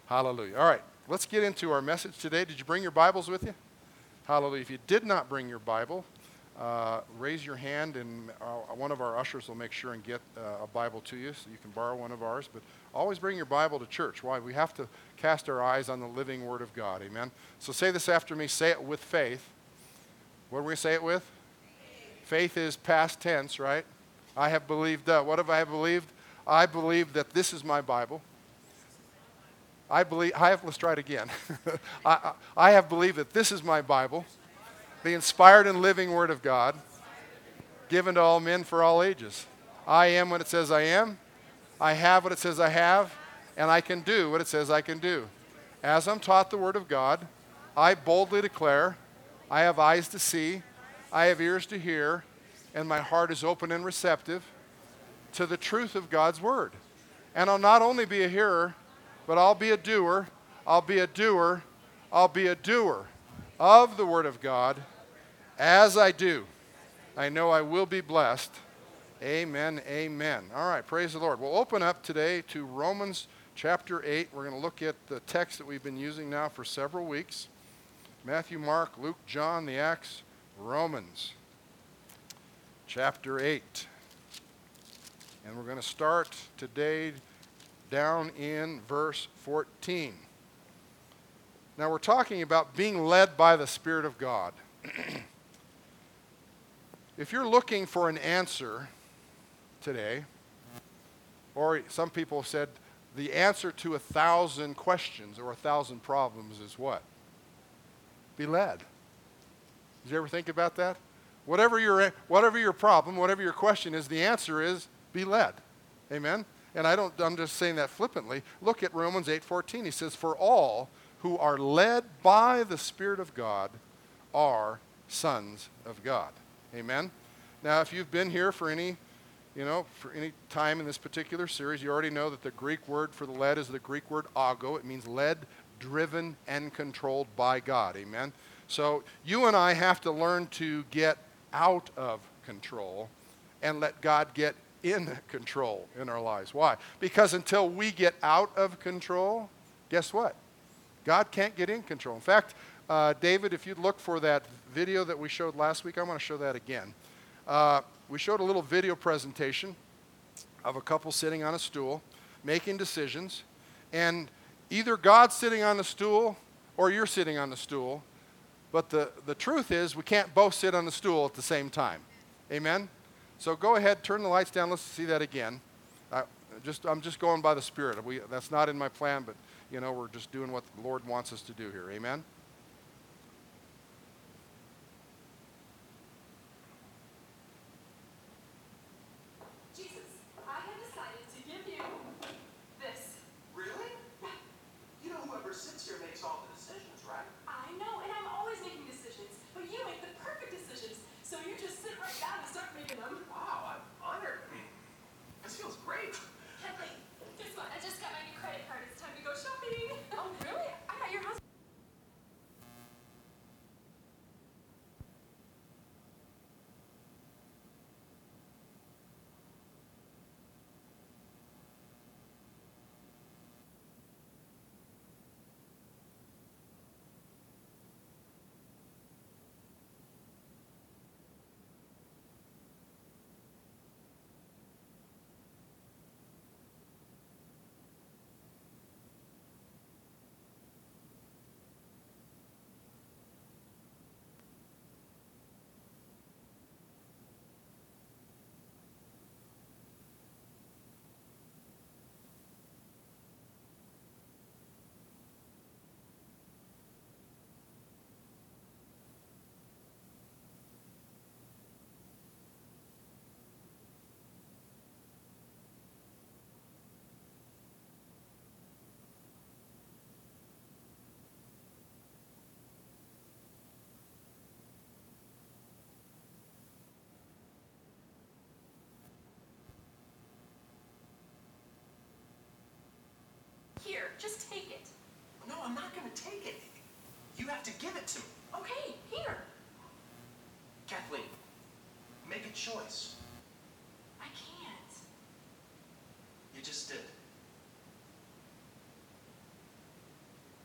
Hallelujah. All right, let's get into our message today. Did you bring your Bibles with you? Hallelujah. If you did not bring your Bible, raise your hand and one of our ushers will make sure and get a Bible to you so you can borrow one of ours. But always bring your Bible to church. Why? We have to cast our eyes on the living Word of God. Amen. So say this after me. Say it with faith. What are we going to say it with? Faith is past tense, right? I have believed. What have I believed? I believe that this is my Bible. Let's try it again. I have believed that this is my Bible, the inspired and living Word of God, given to all men for all ages. I am what it says I am. I have what it says I have. And I can do what it says I can do. As I'm taught the Word of God, I boldly declare, I have eyes to see, I have ears to hear, and my heart is open and receptive to the truth of God's Word. And I'll not only be a hearer, but I'll be a doer, I'll be a doer, I'll be a doer of the Word of God. As I do, I know I will be blessed. Amen, amen. All right, praise the Lord. We'll open up today to Romans chapter 8. We're going to look at the text that we've been using now for several weeks. Matthew, Mark, Luke, John, the Acts, Romans chapter 8. And we're going to start today down in verse 14. Now we're talking about being led by the Spirit of God. If you're looking for an answer today, or some people have said the answer to 1,000 questions or 1,000 problems is what? Be led. Did you ever think about that? Whatever your problem, whatever your question is, the answer is be led. Amen? And I'm just saying that flippantly. Look at Romans 8:14. He says, for all who are led by the Spirit of God are sons of God. Amen? Now, if you've been here for any time in this particular series, you already know that the Greek word for the led is the Greek word ago. It means led, driven, and controlled by God. Amen? So you and I have to learn to get out of control and let God get in control in our lives. Why? Because until we get out of control, guess what? God can't get in control. In fact, David, if you'd look for that video that we showed last week, I want to show that again. We showed a little video presentation of a couple sitting on a stool, making decisions, and either God's sitting on the stool or you're sitting on the stool, but the truth is we can't both sit on the stool at the same time. Amen? So go ahead, turn the lights down. Let's see that again. I'm just going by the Spirit. That's not in my plan, but we're just doing what the Lord wants us to do here. Amen? Here, just take it. No, I'm not going to take it. You have to give it to me. Okay, here. Kathleen, make a choice. I can't. You just did.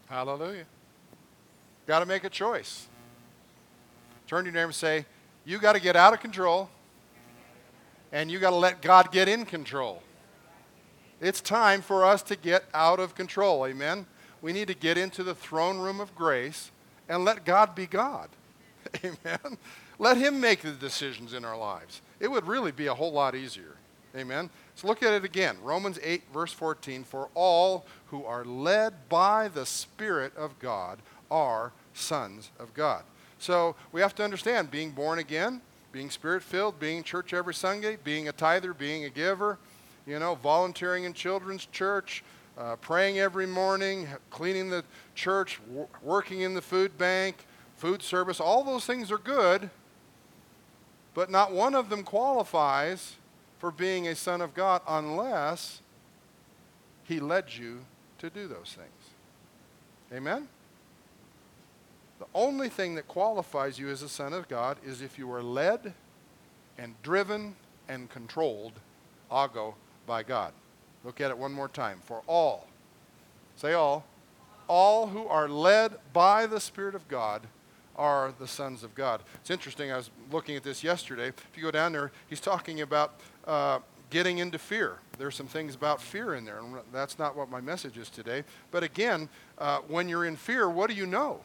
Hallelujah. Got to make a choice. Turn to your neighbor and say, you got to get out of control, and you got to let God get in control. It's time for us to get out of control. Amen. We need to get into the throne room of grace and let God be God. Amen. Let him make the decisions in our lives. It would really be a whole lot easier. Amen. So look at it again. Romans 8, verse 14. For all who are led by the Spirit of God are sons of God. So we have to understand being born again, being Spirit-filled, being in church every Sunday, being a tither, being a giver, volunteering in children's church, praying every morning, cleaning the church, working in the food bank, food service. All those things are good, but not one of them qualifies for being a son of God unless he led you to do those things. Amen? The only thing that qualifies you as a son of God is if you are led and driven and controlled, by God. Look at it one more time. For all, say all who are led by the Spirit of God are the sons of God. It's interesting, I was looking at this yesterday. If you go down there, he's talking about getting into fear. There's some things about fear in there, and that's not what my message is today. But again, when you're in fear, what do you know?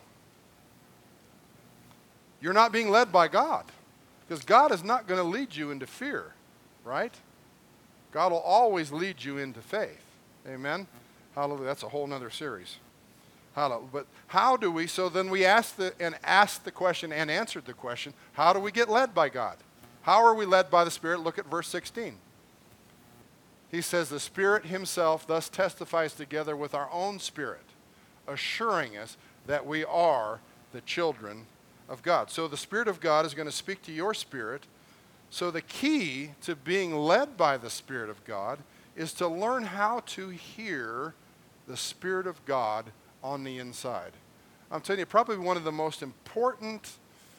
You're not being led by God, because God is not going to lead you into fear, right? God will always lead you into faith. Amen? Hallelujah. That's a whole other series. Hallelujah. But how do we, so then we asked the question and answered the question, how do we get led by God? How are we led by the Spirit? Look at verse 16. He says, the Spirit himself thus testifies together with our own spirit, assuring us that we are the children of God. So the Spirit of God is going to speak to your spirit. So the key to being led by the Spirit of God is to learn how to hear the Spirit of God on the inside. I'm telling you, probably one of the most important,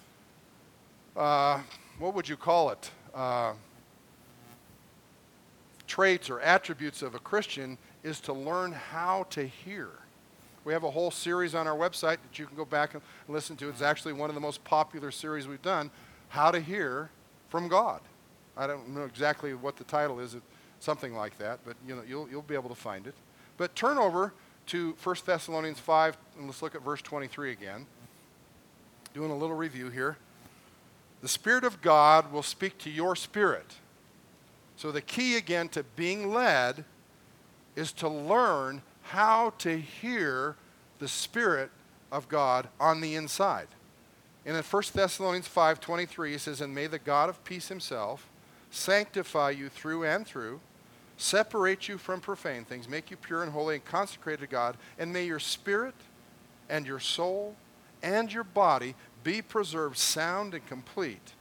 what would you call it, traits or attributes of a Christian is to learn how to hear. We have a whole series on our website that you can go back and listen to. It's actually one of the most popular series we've done, How to Hear from God. I don't know exactly what the title is, something like that, but you'll be able to find it. But turn over to 1 Thessalonians 5, and let's look at verse 23 again. Doing a little review here. The Spirit of God will speak to your spirit. So the key again to being led is to learn how to hear the Spirit of God on the inside. And in 1 Thessalonians 5:23, it says, and may the God of peace himself sanctify you through and through, separate you from profane things, make you pure and holy and consecrated to God, and may your spirit and your soul and your body be preserved sound and complete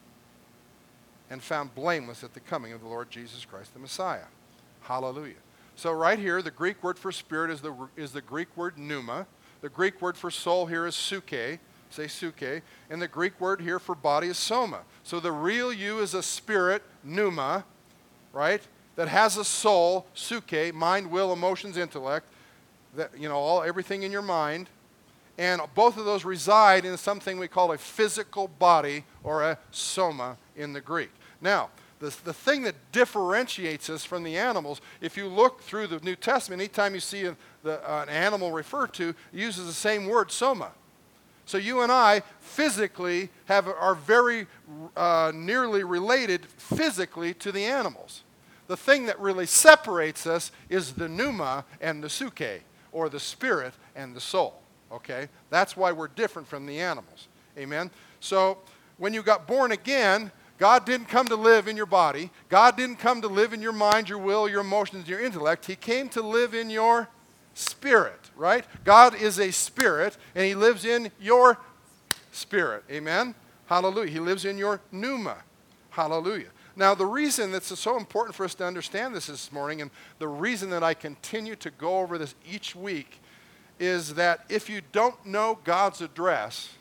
and found blameless at the coming of the Lord Jesus Christ the Messiah. Hallelujah. So right here, the Greek word for spirit is the Greek word pneuma. The Greek word for soul here is psyche. Say psyche. And the Greek word here for body is soma. So the real you is a spirit, pneuma, right? That has a soul, psyche, mind, will, emotions, intellect, that, everything in your mind. And both of those reside in something we call a physical body or a soma in the Greek. Now, the thing that differentiates us from the animals, if you look through the New Testament, anytime you see an animal referred to, it uses the same word, soma. So you and I physically are very nearly related physically to the animals. The thing that really separates us is the pneuma and the psyche, or the spirit and the soul. Okay? That's why we're different from the animals. Amen? So when you got born again, God didn't come to live in your body. God didn't come to live in your mind, your will, your emotions, your intellect. He came to live in your spirit, right? God is a spirit, and he lives in your spirit. Amen? Hallelujah. He lives in your pneuma. Hallelujah. Now, the reason that's so important for us to understand this morning, and the reason that I continue to go over this each week, is that if you don't know God's address,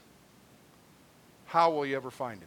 how will you ever find him?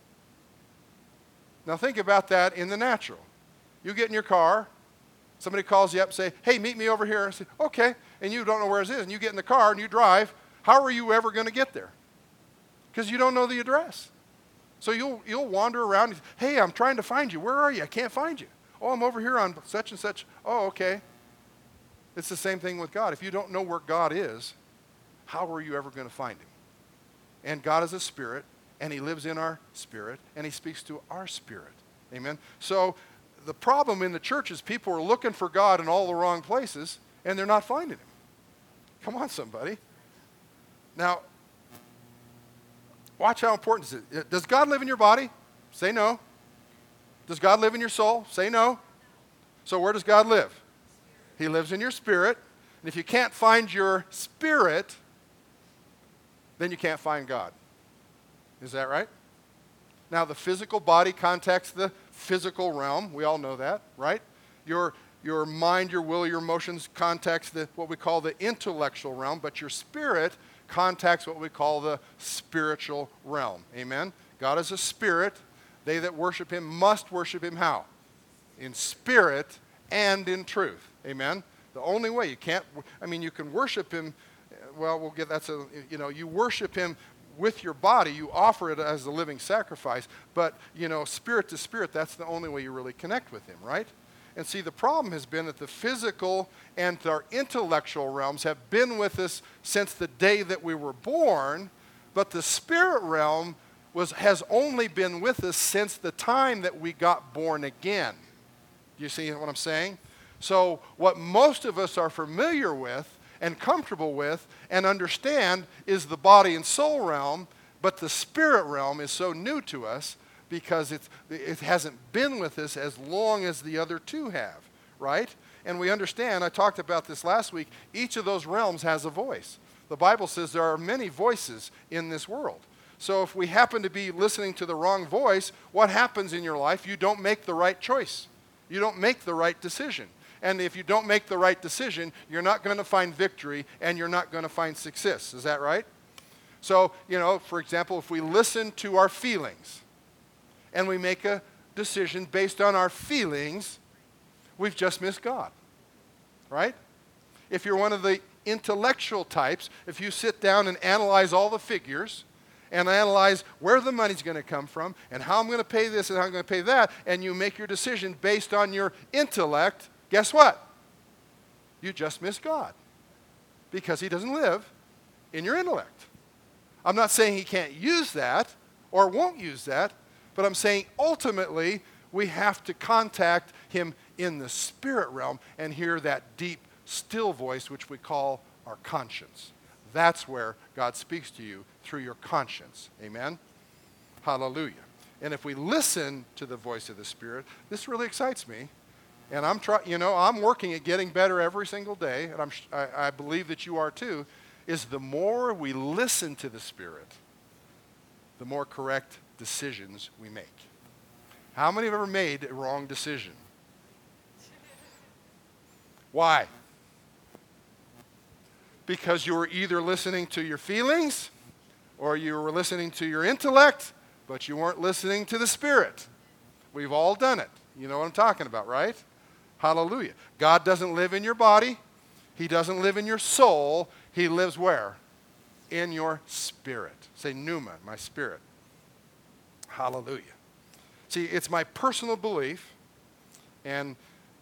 Now think about that in the natural. You get in your car, somebody calls you up and say, hey, meet me over here. I say, okay. and you don't know where it is, and you get in the car and you drive, how are you ever going to get there? Because you don't know the address. So you'll wander around. Hey, I'm trying to find you. Where are you? I can't find you. Oh, I'm over here on such and such. Oh, okay. It's the same thing with God. If you don't know where God is, how are you ever going to find him? And God is a spirit, and he lives in our spirit, and he speaks to our spirit. Amen? So the problem in the church is people are looking for God in all the wrong places, and they're not finding him. Come on, somebody. Now, watch how important this is. Does God live in your body? Say no. Does God live in your soul? Say no. So where does God live? He lives in your spirit. And if you can't find your spirit, then you can't find God. Is that right? Now, the physical body contacts the physical realm. We all know that, right? Your mind, your will, your emotions contacts what we call the intellectual realm, but your spirit contacts what we call the spiritual realm. Amen? God is a spirit. They that worship him must worship him how? In spirit and in truth. Amen? The only way you can't, you can worship him, well, you worship him with your body, you offer it as a living sacrifice, but, spirit to spirit, that's the only way you really connect with him, right? And see, the problem has been that the physical and our intellectual realms have been with us since the day that we were born, but the spirit realm has only been with us since the time that we got born again. Do you see what I'm saying? So what most of us are familiar with and comfortable with and understand is the body and soul realm, but the spirit realm is so new to us because it hasn't been with us as long as the other two have, right? And we understand, I talked about this last week, each of those realms has a voice. The Bible says there are many voices in this world. So if we happen to be listening to the wrong voice, what happens in your life? You don't make the right choice. You don't make the right decision. And if you don't make the right decision, you're not going to find victory and you're not going to find success. Is that right? So, for example, if we listen to our feelings and we make a decision based on our feelings, we've just missed God. Right? If you're one of the intellectual types, if you sit down and analyze all the figures and analyze where the money's going to come from and how I'm going to pay this and how I'm going to pay that, and you make your decision based on your intellect, guess what? You just missed God because he doesn't live in your intellect. I'm not saying he can't use that or won't use that, but I'm saying ultimately we have to contact him in the spirit realm and hear that deep, still voice which we call our conscience. That's where God speaks to you through your conscience. Amen? Hallelujah. And if we listen to the voice of the Spirit, this really excites me. And I'm working at getting better every single day, and I believe that you are too, is the more we listen to the Spirit, the more correct decisions we make. How many have ever made a wrong decision? Why? Because you were either listening to your feelings or you were listening to your intellect, but you weren't listening to the Spirit. We've all done it. You know what I'm talking about, right? Hallelujah. God doesn't live in your body. He doesn't live in your soul. He lives where? In your spirit. Say, pneuma, my spirit. Hallelujah. See, it's my personal belief, and,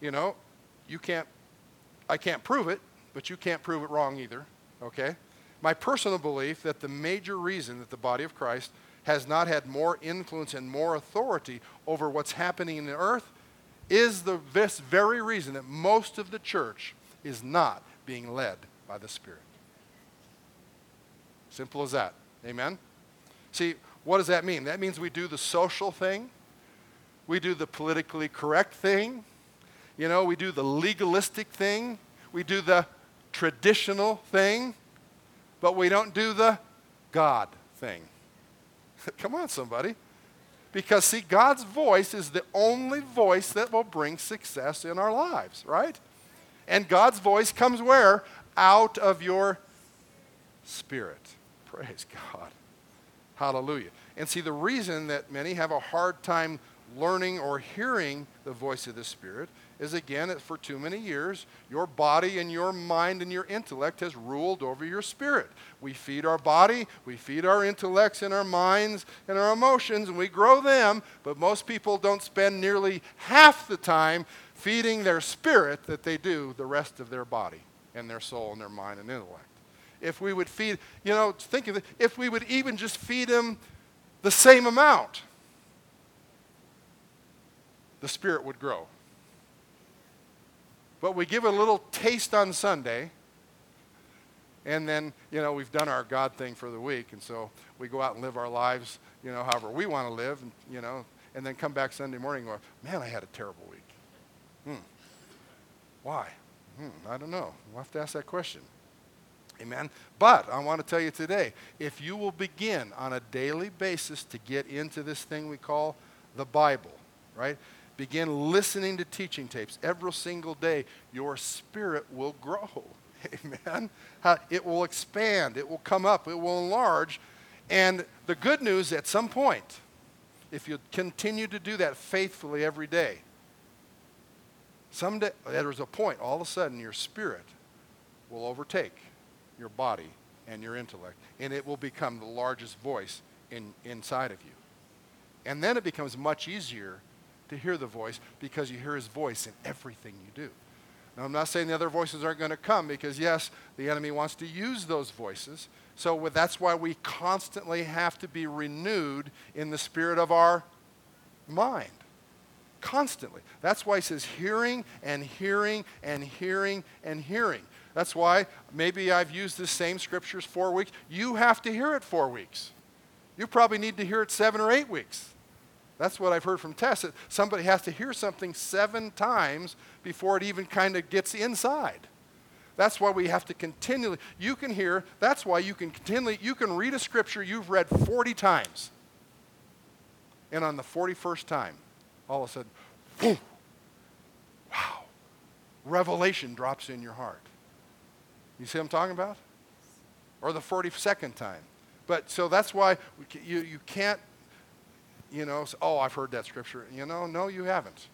I can't prove it, but you can't prove it wrong either, okay? My personal belief that the major reason that the body of Christ has not had more influence and more authority over what's happening in the earth is this very reason that most of the church is not being led by the Spirit. Simple as that. Amen? See, what does that mean? That means we do the social thing. We do the politically correct thing. We do the legalistic thing. We do the traditional thing. But we don't do the God thing. Come on, somebody. Because, see, God's voice is the only voice that will bring success in our lives, right? And God's voice comes where? Out of your spirit. Praise God. Hallelujah. And see, the reason that many have a hard time learning or hearing the voice of the Spirit is, again, that for too many years, your body and your mind and your intellect has ruled over your spirit. We feed our body, we feed our intellects and our minds and our emotions, and we grow them, but most people don't spend nearly half the time feeding their spirit that they do the rest of their body and their soul and their mind and intellect. If we would feed, think of it, if we would even just feed them the same amount, the spirit would grow. But we give it a little taste on Sunday, and then, we've done our God thing for the week, and so we go out and live our lives, however we want to live, and then come back Sunday morning and go, man, I had a terrible week. Why? I don't know. We'll have to ask that question. Amen. But I want to tell you today, if you will begin on a daily basis to get into this thing we call the Bible, right? Begin listening to teaching tapes every single day, your spirit will grow. Amen. It will expand. It will come up. It will enlarge. And the good news, at some point, if you continue to do that faithfully every day, someday there's a point, all of a sudden, your spirit will overtake your body and your intellect, and it will become the largest voice inside of you. And then it becomes much easier to hear the voice because you hear his voice in everything you do. Now, I'm not saying the other voices aren't going to come because, yes, the enemy wants to use those voices. So that's why we constantly have to be renewed in the spirit of our mind. Constantly. That's why he says hearing and hearing and hearing and hearing. That's why maybe I've used the same scriptures 4 weeks. You have to hear it 4 weeks. You probably need to hear it 7 or 8 weeks. That's what I've heard from Tess. That somebody has to hear something 7 times before it even kind of gets inside. That's why we have to continually, you can hear, that's why you can continually, you can read a scripture you've read 40 times. And on the 41st time, all of a sudden, boom, wow, revelation drops in your heart. You see what I'm talking about? Or the 42nd time. But so that's why you can't, say, oh, I've heard that scripture. No, you haven't.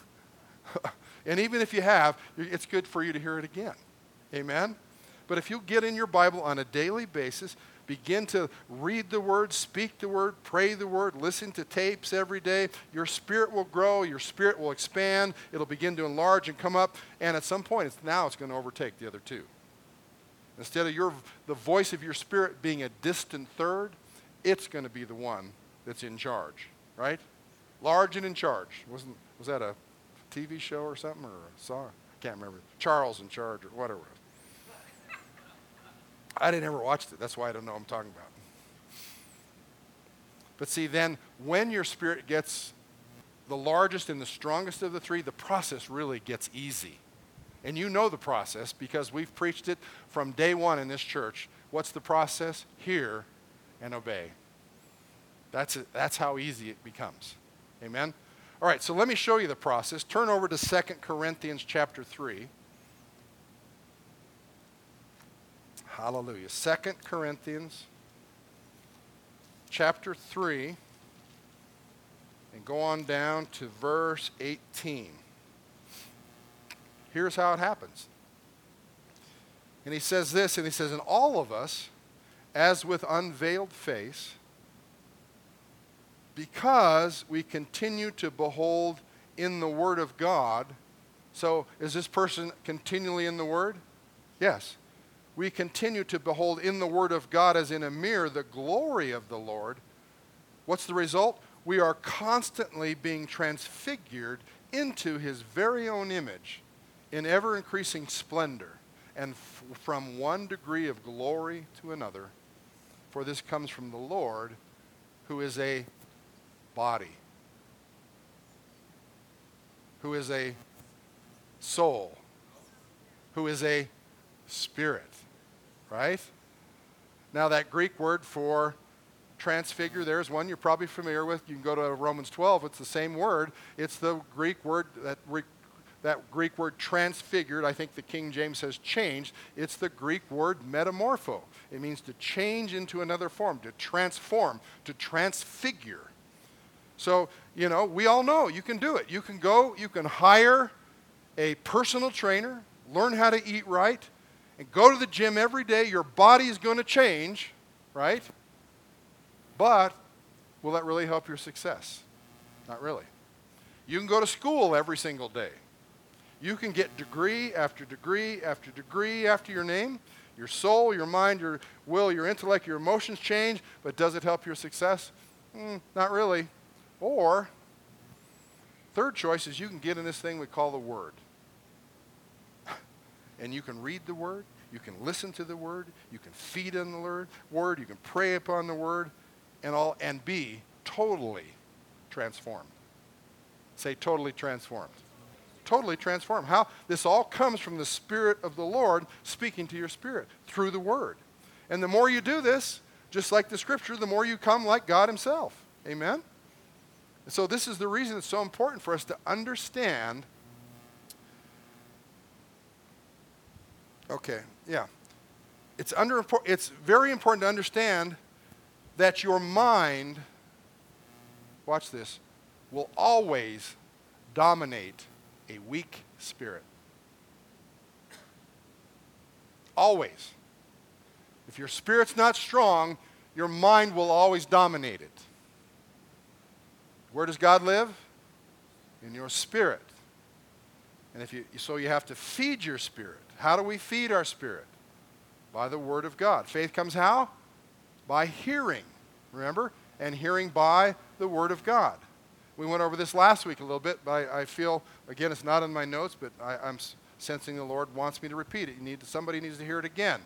And even if you have, it's good for you to hear it again. Amen? But if you get in your Bible on a daily basis, begin to read the Word, speak the Word, pray the Word, listen to tapes every day, your spirit will grow, your spirit will expand, it'll begin to enlarge and come up, and at some point, it's going to overtake the other two. Instead of the voice of your spirit being a distant third, it's going to be the one that's in charge, right? Large and in charge. Was that a TV show or something, or a song? I can't remember. Charles in Charge or whatever. I didn't ever watch it. That's why I don't know what I'm talking about. But see, then when your spirit gets the largest and the strongest of the three, the process really gets easy. And you know the process because we've preached it from day one in this church. What's the process? Hear and obey. That's it. That's how easy it becomes. Amen? All right, so let me show you the process. Turn over to 2 Corinthians chapter 3. Hallelujah. 2 Corinthians chapter 3, and go on down to verse 18. Here's how it happens. And he says this, and he says, and all of us, as with unveiled face, because we continue to behold in the Word of God. So is this person continually in the Word? Yes. We continue to behold in the Word of God as in a mirror the glory of the Lord. What's the result? We are constantly being transfigured into His very own image in ever-increasing splendor and from one degree of glory to another. For this comes from the Lord, who is a body, who is a soul, who is a spirit, right? Now that Greek word for transfigure, there's one you're probably familiar with. You can go to Romans 12. It's the same word. It's the Greek word, that Greek word transfigured. I think the King James says changed. It's the Greek word metamorpho. It means to change into another form, to transform, to transfigure. So, we all know you can do it. You can go, you can hire a personal trainer, learn how to eat right, and go to the gym every day, your body is going to change, right? But will that really help your success? Not really. You can go to school every single day. You can get degree after degree after degree after your name. Your soul, your mind, your will, your intellect, your emotions change, but does it help your success? Not really. Or, third choice is you can get in this thing we call the Word. And you can read the Word, you can listen to the Word, you can feed on the Word, you can pray upon the Word, and be totally transformed. Say totally transformed. Totally transformed. How? This all comes from the Spirit of the Lord speaking to your spirit through the Word. And the more you do this, just like the Scripture, the more you come like God Himself. Amen? And so this is the reason it's so important for us to understand. Okay, yeah. It's very important to understand that your mind, watch this, will always dominate a weak spirit. Always. If your spirit's not strong, your mind will always dominate it. Where does God live? In your spirit. And so you have to feed your spirit. How do we feed our spirit? By the Word of God. Faith comes how? By hearing. Remember? And hearing by the Word of God. We went over this last week a little bit, but I feel, again, it's not in my notes, but I'm sensing the Lord wants me to repeat it. Somebody needs to hear it again.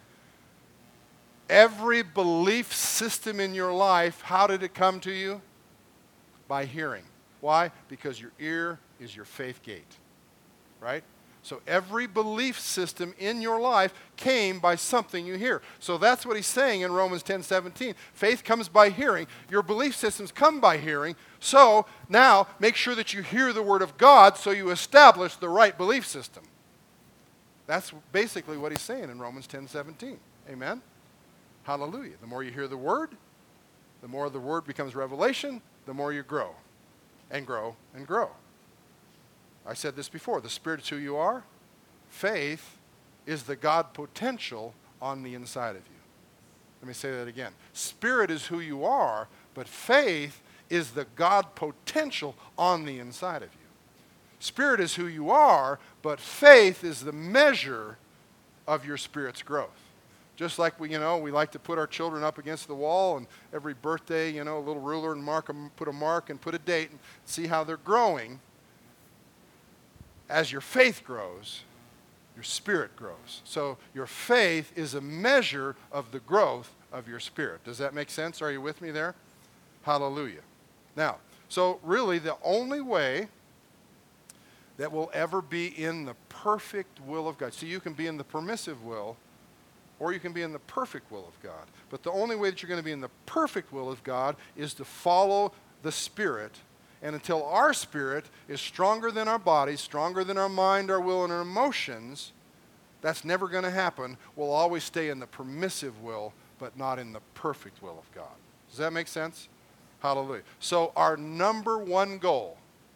Every belief system in your life, how did it come to you? By hearing. Why? Because your ear is your faith gate, right? So every belief system in your life came by something you hear. So that's what he's saying in Romans 10:17. Faith comes by hearing. Your belief systems come by hearing. So now make sure that you hear the Word of God so you establish the right belief system. That's basically what he's saying in Romans 10:17. Amen? Hallelujah. The more you hear the Word, the more the Word becomes revelation, the more you grow and grow and grow. I said this before. The Spirit is who you are. Faith is the God potential on the inside of you. Let me say that again. Spirit is who you are, but faith is the God potential on the inside of you. Spirit is who you are, but faith is the measure of your spirit's growth. Just like we like to put our children up against the wall, and every birthday, a little ruler and put a mark and put a date and see how they're growing. As your faith grows, your spirit grows. So your faith is a measure of the growth of your spirit. Does that make sense? Are you with me there? Hallelujah. Now, so really the only way that we'll ever be in the perfect will of God. So you can be in the permissive will, or you can be in the perfect will of God. But the only way that you're going to be in the perfect will of God is to follow the Spirit. And until our spirit is stronger than our body, stronger than our mind, our will, and our emotions, that's never going to happen. We'll always stay in the permissive will, but not in the perfect will of God. Does that make sense? Hallelujah. So our number one goal,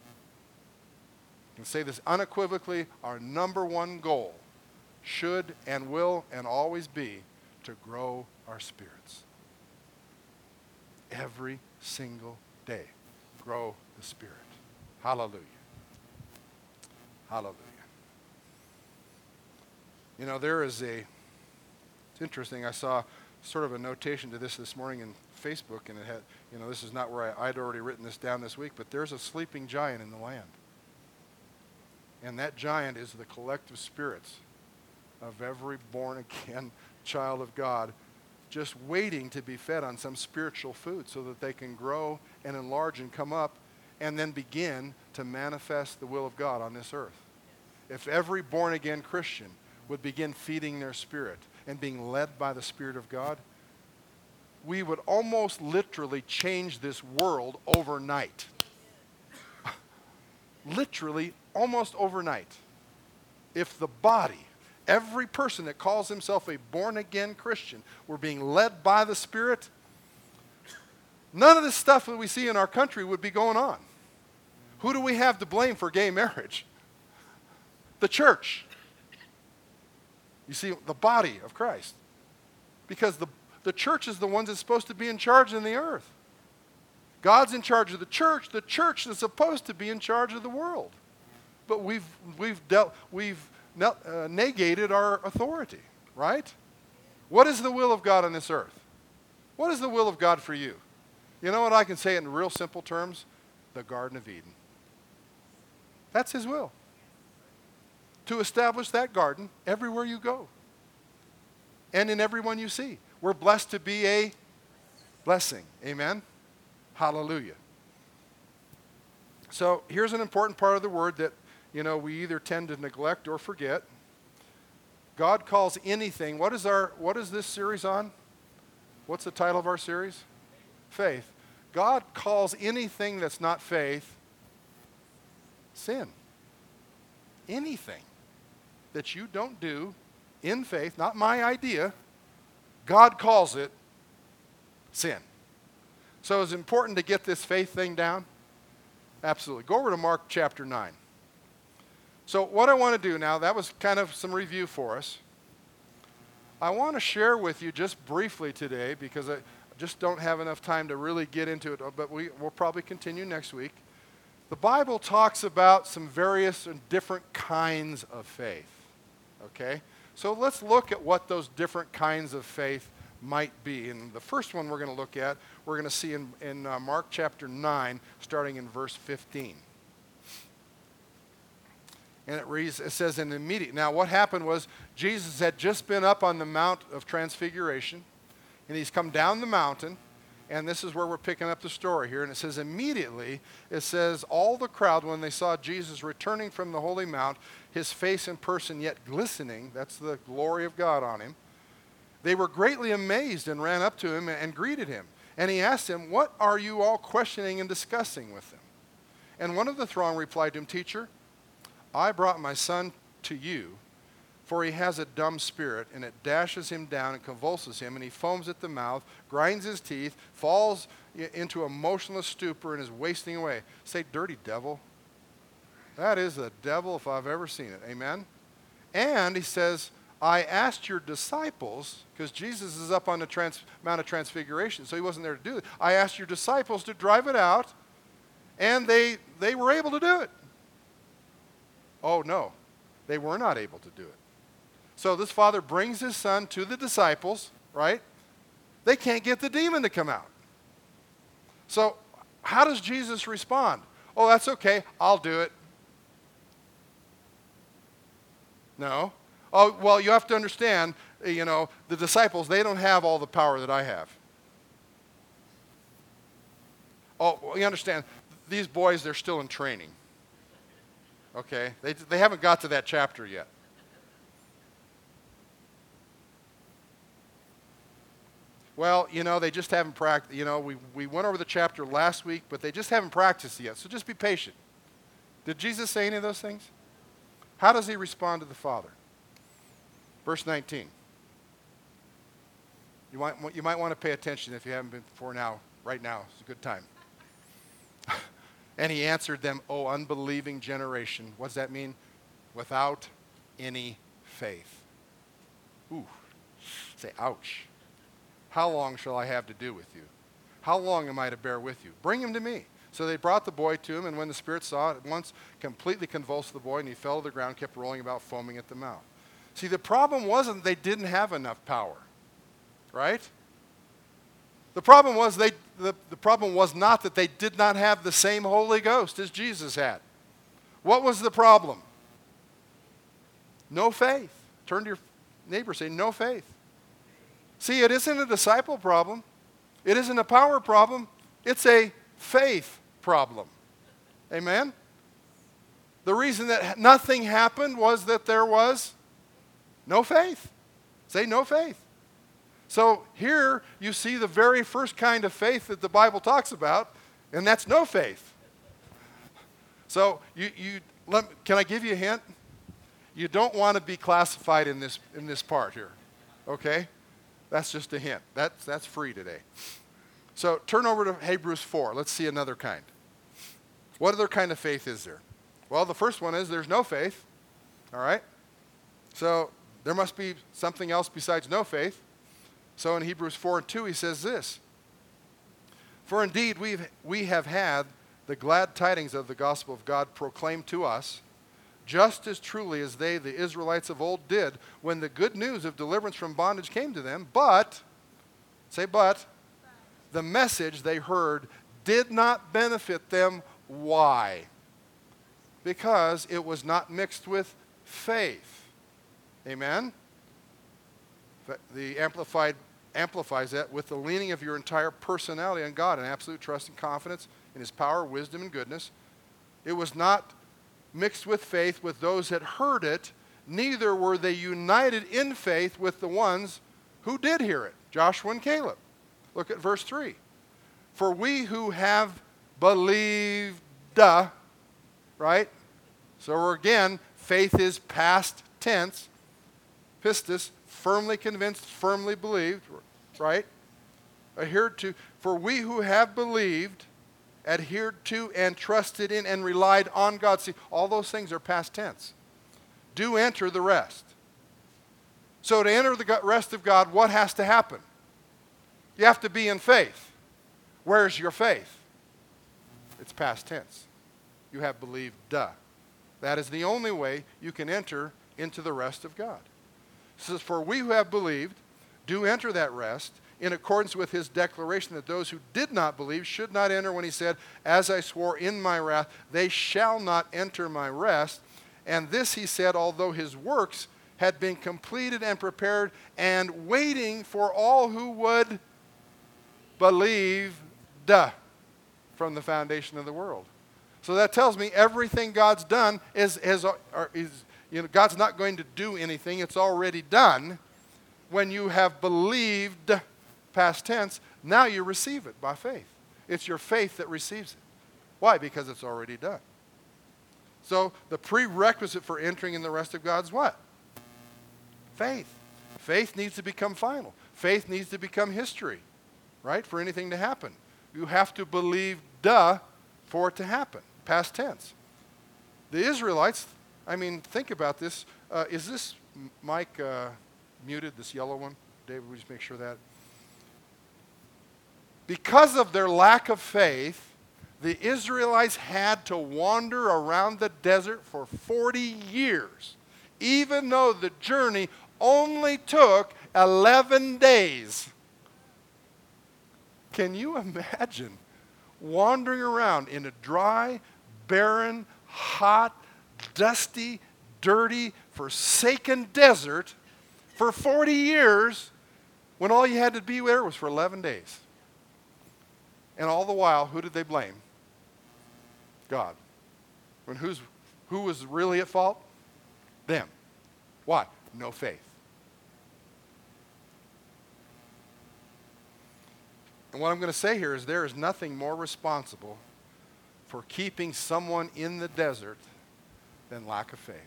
I can say this unequivocally, our number one goal should and will and always be to grow our spirits. Every single day. Grow the Spirit. Hallelujah. Hallelujah. It's interesting, I saw sort of a notation to this morning in Facebook, and it had, this is not where I'd already written this down this week, but there's a sleeping giant in the land. And that giant is the collective spirits of every born-again child of God, just waiting to be fed on some spiritual food so that they can grow and enlarge and come up and then begin to manifest the will of God on this earth. If every born-again Christian would begin feeding their spirit and being led by the Spirit of God, we would almost literally change this world overnight. Literally, almost overnight. If the body, every person that calls himself a born-again Christian, were being led by the Spirit, none of this stuff that we see in our country would be going on. Who do we have to blame for gay marriage? The church. You see, the body of Christ. Because the church is the one that's supposed to be in charge in the earth. God's in charge of the church. The church is supposed to be in charge of the world. But we've negated our authority, right? What is the will of God on this earth? What is the will of God for you? You know what, I can say it in real simple terms? The Garden of Eden. That's his will. To establish that garden everywhere you go. And in everyone you see. We're blessed to be a blessing. Amen? Hallelujah. So here's an important part of the word that, we either tend to neglect or forget. God calls anything. What is this series on? What's the title of our series? Faith. God calls anything that's not faith sin. Anything that you don't do in faith, not my idea, God calls it sin. So is it important to get this faith thing down? Absolutely. Go over to Mark chapter 9. So what I want to do now, that was kind of some review for us. I want to share with you just briefly today, because I just don't have enough time to really get into it, but we'll probably continue next week. The Bible talks about some various and different kinds of faith, okay? So let's look at what those different kinds of faith might be. And the first one we're going to look at, we're going to see in Mark chapter 9, starting in verse 15. And it says, in immediate. Now what happened was Jesus had just been up on the Mount of Transfiguration, and he's come down the mountain, and this is where we're picking up the story here. And it says immediately, it says, all the crowd, when they saw Jesus returning from the holy mount, his face and person yet glistening, that's the glory of God on him, they were greatly amazed and ran up to him and greeted him. And he asked them, what are you all questioning and discussing with them? And one of the throng replied to him, Teacher, I brought my son to you, for he has a dumb spirit, and it dashes him down and convulses him, and he foams at the mouth, grinds his teeth, falls into a motionless stupor, and is wasting away. Say, dirty devil. That is the devil if I've ever seen it. Amen? And he says, I asked your disciples, because Jesus is up on the Mount of Transfiguration, so he wasn't there to do it. I asked your disciples to drive it out, and they were able to do it. Oh, no, they were not able to do it. So this father brings his son to the disciples, right? They can't get the demon to come out. So how does Jesus respond? Oh, that's okay, I'll do it. No. Oh, well, you have to understand, the disciples, they don't have all the power that I have. Oh, well, you understand, these boys, they're still in training. Okay? They haven't got to that chapter yet. Well, they just haven't practiced. We went over the chapter last week, but they just haven't practiced yet. So just be patient. Did Jesus say any of those things? How does he respond to the Father? Verse 19. You might want to pay attention if you haven't been before now. Right now is a good time. And he answered them, O unbelieving generation. What does that mean? Without any faith. Ooh. Say, ouch. How long shall I have to do with you? How long am I to bear with you? Bring him to me. So they brought the boy to him, and when the spirit saw it, at once completely convulsed the boy, and he fell to the ground, kept rolling about, foaming at the mouth. See, the problem wasn't they didn't have enough power, right? The problem was the problem was not that they did not have the same Holy Ghost as Jesus had. What was the problem? No faith. Turn to your neighbor and say, no faith. See, it isn't a disciple problem. It isn't a power problem. It's a faith problem. Amen? The reason that nothing happened was that there was no faith. Say no faith. So here you see the very first kind of faith that the Bible talks about, and that's no faith. So can I give you a hint? You don't want to be classified in this part here. Okay? That's just a hint. That's free today. So turn over to Hebrews 4. Let's see another kind. What other kind of faith is there? Well, the first one is there's no faith. All right? So there must be something else besides no faith. So in Hebrews 4:2 he says this, "For indeed we have had the glad tidings of the gospel of God proclaimed to us, just as truly as they, the Israelites of old, did when the good news of deliverance from bondage came to them. But," say but, "the message they heard did not benefit them." Why? Because it was not mixed with faith. Amen? The Amplified amplifies that with the leaning of your entire personality on God and absolute trust and confidence in His power, wisdom, and goodness. It was not mixed with faith with those that heard it, neither were they united in faith with the ones who did hear it. Joshua and Caleb. Look at verse 3. "For we who have believed," right? So we're again, faith is past tense. Pistis, firmly convinced, firmly believed, right? Adhered to. "For we who have believed, adhered to, and trusted in, and relied on God." See, all those things are past tense. "Do enter the rest." So to enter the rest of God, what has to happen? You have to be in faith. Where's your faith? It's past tense. You have believed, That is the only way you can enter into the rest of God. It says, "For we who have believed do enter that rest, in accordance with His declaration that those who did not believe should not enter, when He said, 'As I swore in my wrath, they shall not enter my rest.' And this He said, although His works had been completed and prepared, and waiting for all who would believe, from the foundation of the world." So that tells me everything God's done is God's not going to do anything. It's already done. When you have believed, past tense, now you receive it by faith. It's your faith that receives it. Why? Because it's already done. So the prerequisite for entering in the rest of God's what? Faith. Faith needs to become final. Faith needs to become history, right? For anything to happen. You have to believe, for it to happen. Past tense. The Israelites, think about this. Is this mic muted, this yellow one? David, would you just make sure that? Because of their lack of faith, the Israelites had to wander around the desert for 40 years, even though the journey only took 11 days. Can you imagine wandering around in a dry, barren, hot, dusty, dirty, forsaken desert for 40 years when all you had to be there was for 11 days? And all the while, who did they blame? God. And who was really at fault? Them. Why? No faith. And what I'm going to say here is there is nothing more responsible for keeping someone in the desert than lack of faith.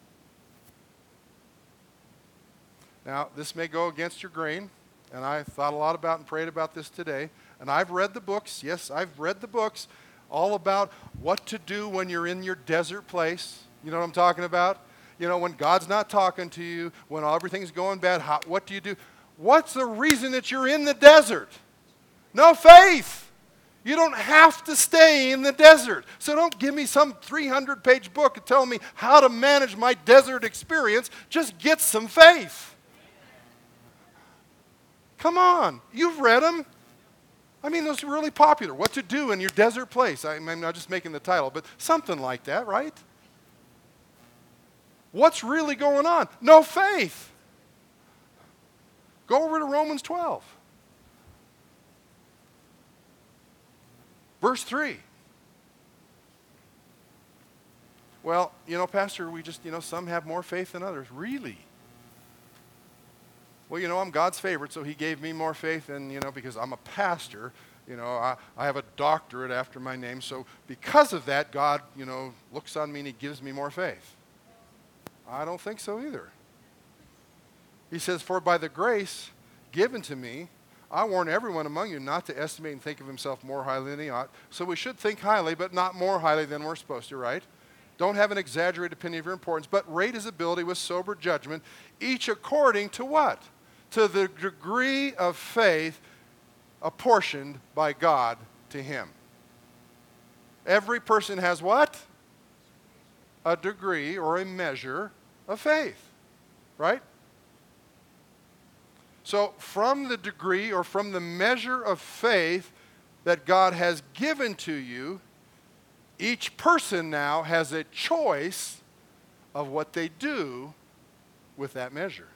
Now, this may go against your grain, and I thought a lot about and prayed about this today. And I've read the books. Yes, I've read the books all about what to do when you're in your desert place. You know what I'm talking about? You know, when God's not talking to you, when everything's going bad, what do you do? What's the reason that you're in the desert? No faith. You don't have to stay in the desert. So don't give me some 300-page book and tell me how to manage my desert experience. Just get some faith. Come on. You've read them. Those are really popular. What to do in your desert place. I'm not just making the title, but something like that, right? What's really going on? No faith. Go over to Romans 12. Verse 3. Well, Pastor, we just, some have more faith than others. Really? Well, I'm God's favorite, so He gave me more faith, and, because I'm a pastor, I have a doctorate after my name, so because of that, God, looks on me and He gives me more faith. I don't think so either. He says, "For by the grace given to me, I warn everyone among you not to estimate and think of himself more highly than he ought." So we should think highly, but not more highly than we're supposed to, right? Don't have an exaggerated opinion of your importance, but rate his ability with sober judgment, each according to what? To the degree of faith apportioned by God to him. Every person has what? A degree or a measure of faith, right? So from the degree or from the measure of faith that God has given to you, each person now has a choice of what they do with that measure.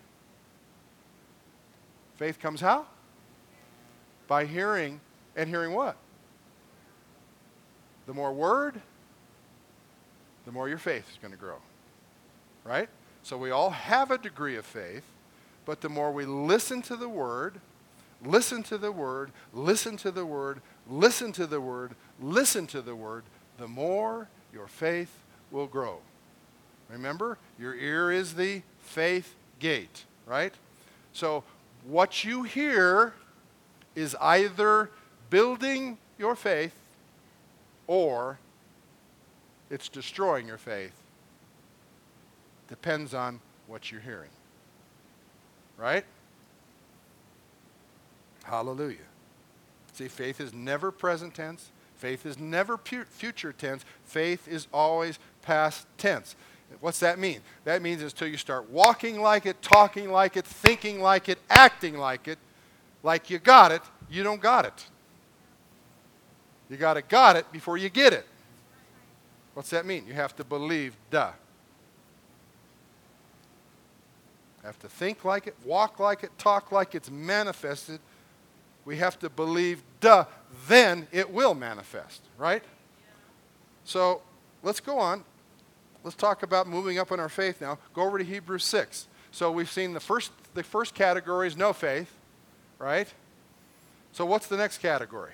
Faith comes how? By hearing, and hearing what? The more word, the more your faith is going to grow. Right? So we all have a degree of faith, but the more we listen to the word, listen to the word, listen to the word, listen to the word, listen to the word, the more your faith will grow. Remember, your ear is the faith gate, right? So what you hear is either building your faith or it's destroying your faith. Depends on what you're hearing. Right? Hallelujah. See, faith is never present tense. Faith is never future tense. Faith is always past tense. What's that mean? That means until you start walking like it, talking like it, thinking like it, acting like you got it, you don't got it. You got it before you get it. What's that mean? You have to believe, duh. Have to think like it, walk like it, talk like it's manifested. We have to believe, duh, then it will manifest, right? So let's go on. Let's talk about moving up in our faith now. Go over to Hebrews 6. So we've seen the first category is no faith, right? So what's the next category?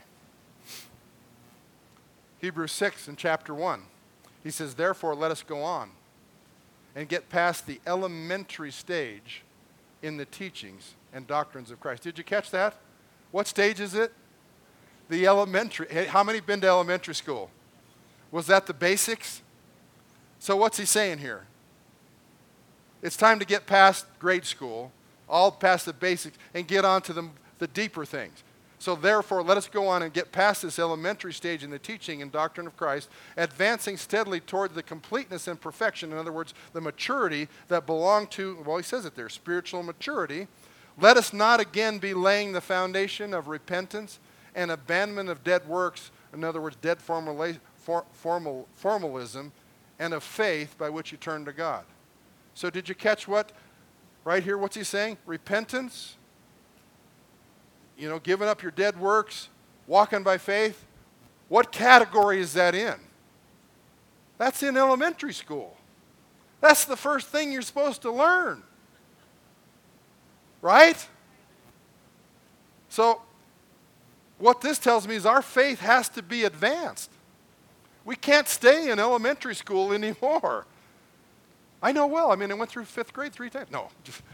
Hebrews 6 in chapter 1. He says, therefore, let us go on and get past the elementary stage in the teachings and doctrines of Christ. Did you catch that? What stage is it? The elementary. Hey, how many been to elementary school? Was that the basics? So what's he saying here? It's time to get past grade school, all past the basics, and get on to the deeper things. So therefore, let us go on and get past this elementary stage in the teaching and doctrine of Christ, advancing steadily toward the completeness and perfection, in other words, the maturity that belong to, well, he says it there, spiritual maturity. Let us not again be laying the foundation of repentance and abandonment of dead works, in other words, dead formalism, and of faith by which you turn to God. So did you catch what, right here, what's he saying? Repentance, giving up your dead works, walking by faith. What category is that in? That's in elementary school. That's the first thing you're supposed to learn. Right? So, what this tells me is our faith has to be advanced. We can't stay in elementary school anymore. I know well. I went through 5th grade 3 times. No.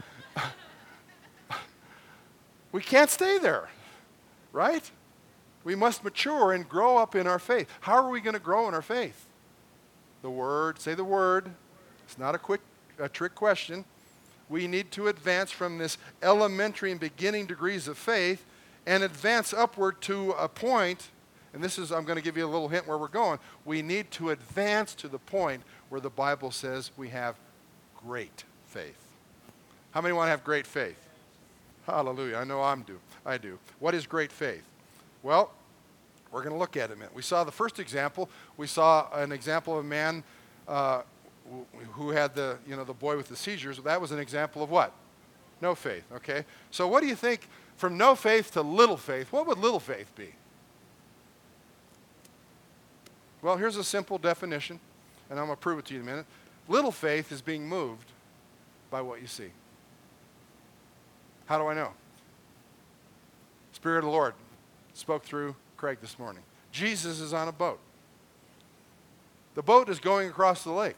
We can't stay there, right? We must mature and grow up in our faith. How are we going to grow in our faith? The Word. Say the Word. It's not a trick question. We need to advance from this elementary and beginning degrees of faith and advance upward to a point, and I'm going to give you a little hint where we're going. We need to advance to the point where the Bible says we have great faith. How many want to have great faith? Hallelujah. I know I do. What is great faith? Well, we're going to look at it a minute. We saw the first example. We saw an example of a man who had the boy with the seizures. That was an example of what? No faith, okay? So what do you think, from no faith to little faith, what would little faith be? Well, here's a simple definition, and I'm going to prove it to you in a minute. Little faith is being moved by what you see. How do I know? Spirit of the Lord spoke through Craig this morning. Jesus is on a boat. The boat is going across the lake.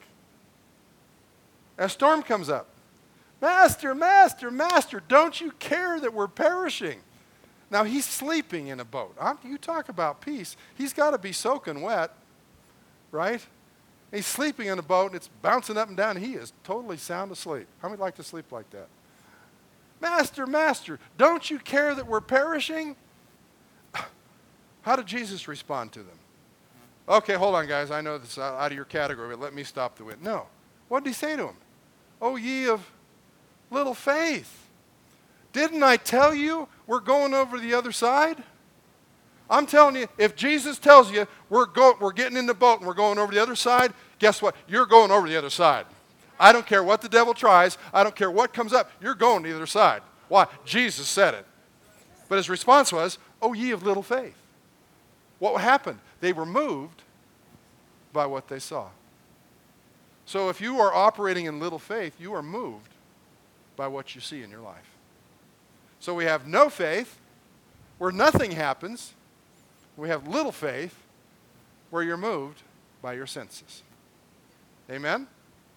A storm comes up. Master, master, master, don't you care that we're perishing? Now, he's sleeping in a boat. You talk about peace. He's got to be soaking wet, right? He's sleeping in a boat, and it's bouncing up and down. He is totally sound asleep. How many like to sleep like that? Master, Master, don't you care that we're perishing? How did Jesus respond to them? Okay, hold on, guys. I know this is out of your category, but let me stop the wind. No. What did he say to them? Oh, ye of little faith. Didn't I tell you we're going over the other side? I'm telling you, if Jesus tells you we're getting in the boat and we're going over the other side, guess what? You're going over the other side. I don't care what the devil tries. I don't care what comes up. You're going to the other side. Why? Jesus said it. But his response was, oh, ye of little faith. What happened? They were moved by what they saw. So if you are operating in little faith, you are moved by what you see in your life. So we have no faith, where nothing happens. We have little faith, where you're moved by your senses. Amen?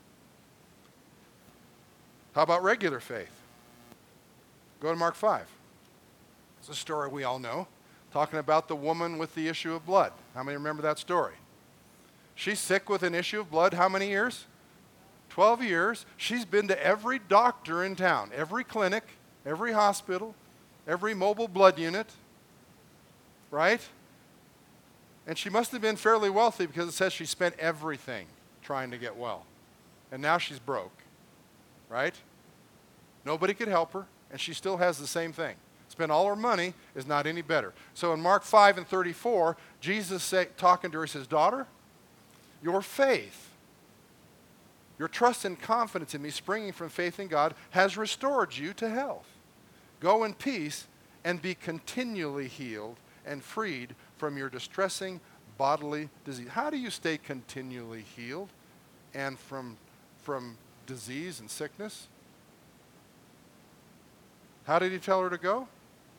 How about regular faith? Go to Mark 5. It's a story we all know, talking about the woman with the issue of blood. How many remember that story? She's sick with an issue of blood how many years? 12 years. She's been to every doctor in town, every clinic, every hospital, every mobile blood unit, right? And she must have been fairly wealthy because it says she spent everything trying to get well. And now she's broke, right? Nobody could help her, and she still has the same thing. Spent all her money, is not any better. So in Mark 5 and 34, Jesus talking to her, he says, daughter, your faith, your trust and confidence in me springing from faith in God has restored you to health. Go in peace and be continually healed and freed from your distressing bodily disease. How do you stay continually healed and from disease and sickness? How did he tell her to go?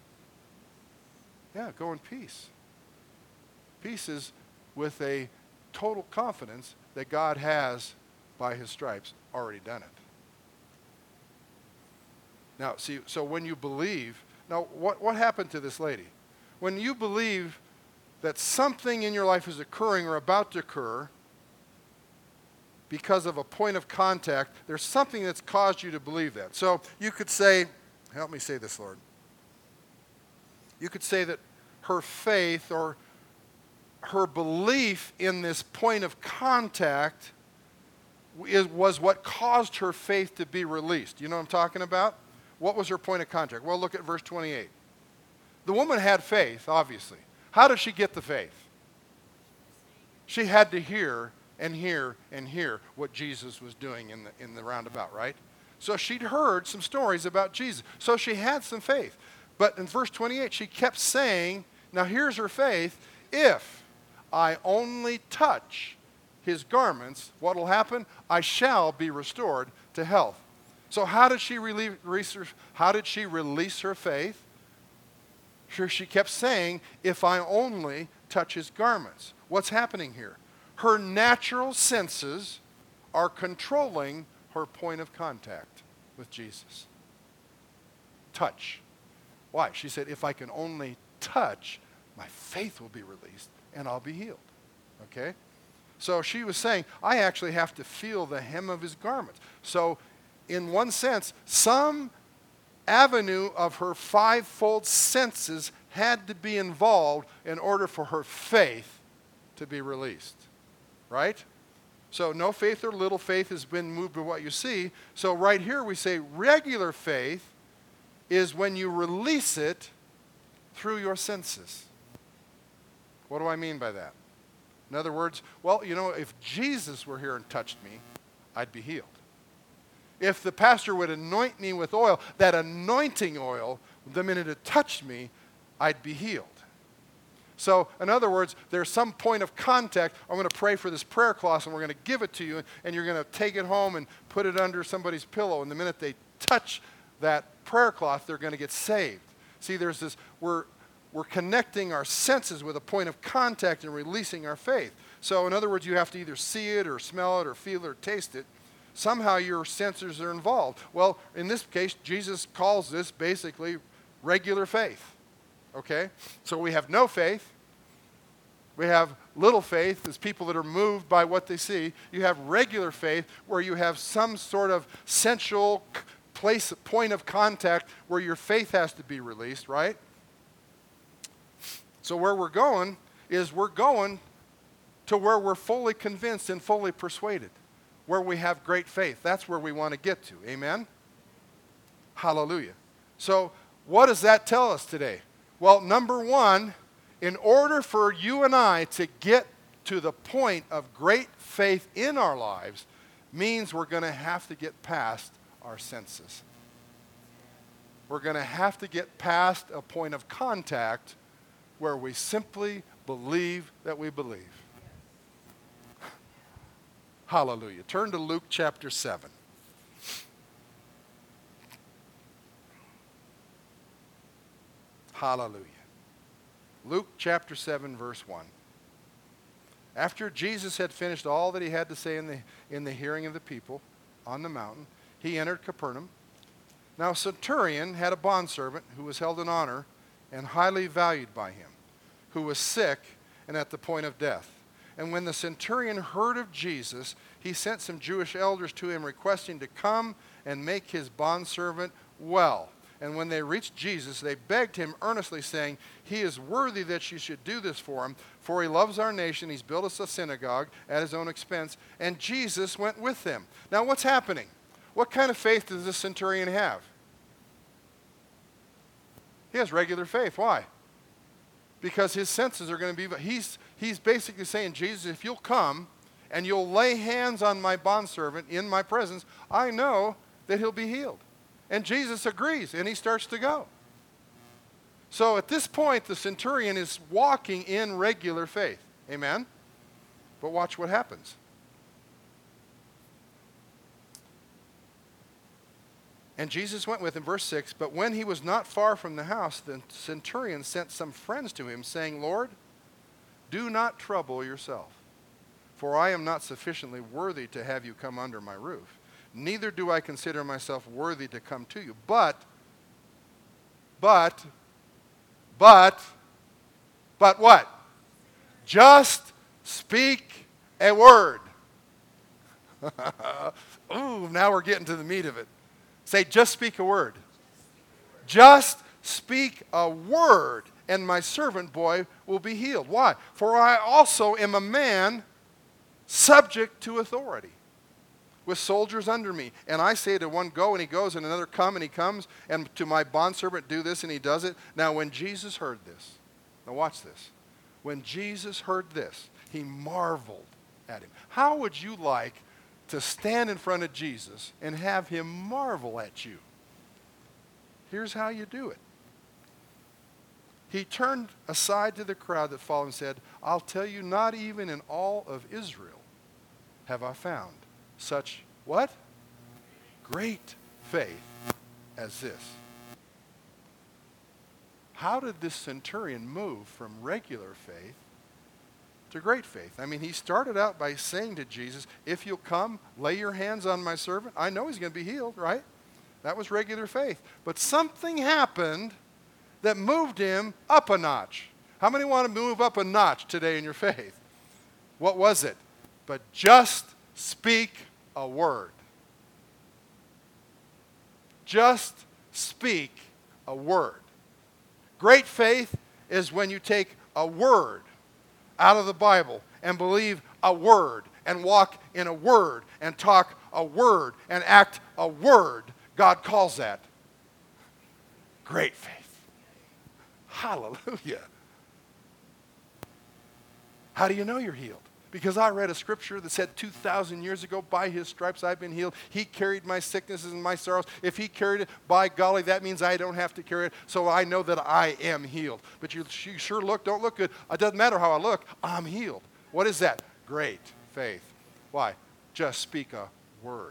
Yeah, go in peace. Peace is with a total confidence that God has, by his stripes, already done it. Now, see, so when you believe, now what happened to this lady? When you believe that something in your life is occurring or about to occur because of a point of contact, there's something that's caused you to believe that. So you could say, help me say this, Lord. You could say that her faith or her belief in this point of contact was what caused her faith to be released. You know what I'm talking about? What was her point of contact? Well, look at verse 28. The woman had faith, obviously. How did she get the faith? She had to hear and hear and hear what Jesus was doing in the roundabout, right? So she'd heard some stories about Jesus. So she had some faith. But in verse 28, she kept saying, now here's her faith, if I only touch his garments, what will happen? I shall be restored to health. So how did she release her faith? Sure, she kept saying, if I only touch his garments. What's happening here? Her natural senses are controlling her point of contact with Jesus. Touch. Why? She said, if I can only touch, my faith will be released and I'll be healed. Okay? So she was saying, I actually have to feel the hem of his garments. So in one sense, some avenue of her fivefold senses had to be involved in order for her faith to be released. Right? So no faith or little faith has been moved by what you see. So right here we say regular faith is when you release it through your senses. What do I mean by that? In other words, well, you know, if Jesus were here and touched me, I'd be healed. If the pastor would anoint me with oil, that anointing oil, the minute it touched me, I'd be healed. So, in other words, there's some point of contact. I'm going to pray for this prayer cloth, and we're going to give it to you, and you're going to take it home and put it under somebody's pillow. And the minute they touch that prayer cloth, they're going to get saved. See, there's this, we're connecting our senses with a point of contact and releasing our faith. So, in other words, you have to either see it or smell it or feel it or taste it. Somehow your sensors are involved. Well, in this case, Jesus calls this basically regular faith. Okay? So we have no faith, We have little faith as people that are moved by what they see. You have regular faith where you have some sort of central point of contact where your faith has to be released, right? So where we're going is we're going to where we're fully convinced and fully persuaded, where we have great faith. That's where we want to get to. Amen? Hallelujah. So what does that tell us today? Well, number one, in order for you and I to get to the point of great faith in our lives means we're going to have to get past our senses. We're going to have to get past a point of contact where we simply believe that we believe. Hallelujah. Turn to Luke chapter 7. Hallelujah. Luke chapter 7, verse 1. After Jesus had finished all that he had to say in the hearing of the people on the mountain, he entered Capernaum. Now a centurion had a bondservant who was held in honor and highly valued by him, who was sick and at the point of death. And when the centurion heard of Jesus, he sent some Jewish elders to him requesting to come and make his bondservant well. And when they reached Jesus, they begged him earnestly, saying, "He is worthy that you should do this for him, for he loves our nation. He's built us a synagogue at his own expense." And Jesus went with them. Now what's happening? What kind of faith does this centurion have? He has regular faith. Why? Because his senses are going to be, he's basically saying, Jesus, if you'll come and you'll lay hands on my bondservant in my presence, I know that he'll be healed. And Jesus agrees, and he starts to go. So at this point, the centurion is walking in regular faith. Amen? But watch what happens. And Jesus went with him, verse 6, but when he was not far from the house, the centurion sent some friends to him, saying, Lord, do not trouble yourself, for I am not sufficiently worthy to have you come under my roof. Neither do I consider myself worthy to come to you. But what? Just speak a word. Ooh, now we're getting to the meat of it. Say, just speak a word. Just speak a word, and my servant boy will be healed. Why? For I also am a man subject to authority, with soldiers under me. And I say to one, go, and he goes, and another, come, and he comes, and to my bondservant, do this, and he does it. Now when Jesus heard this, now watch this. When Jesus heard this, he marveled at him. How would you like to stand in front of Jesus and have him marvel at you? Here's how you do it. He turned aside to the crowd that followed and said, I'll tell you, not even in all of Israel have I found such, what? Great faith as this. How did this centurion move from regular faith to great faith? I mean, he started out by saying to Jesus, if you'll come, lay your hands on my servant. I know he's going to be healed, right? That was regular faith. But something happened that moved him up a notch. How many want to move up a notch today in your faith? What was it? But just speak a word. Just speak a word. Great faith is when you take a word out of the Bible and believe a word and walk in a word and talk a word and act a word. God calls that great faith. Hallelujah. How do you know you're healed? Because I read a scripture that said 2,000 years ago, by his stripes I've been healed. He carried my sicknesses and my sorrows. If he carried it, by golly, that means I don't have to carry it. So I know that I am healed. But you sure don't look good. It doesn't matter how I look. I'm healed. What is that? Great faith. Why? Just speak a word.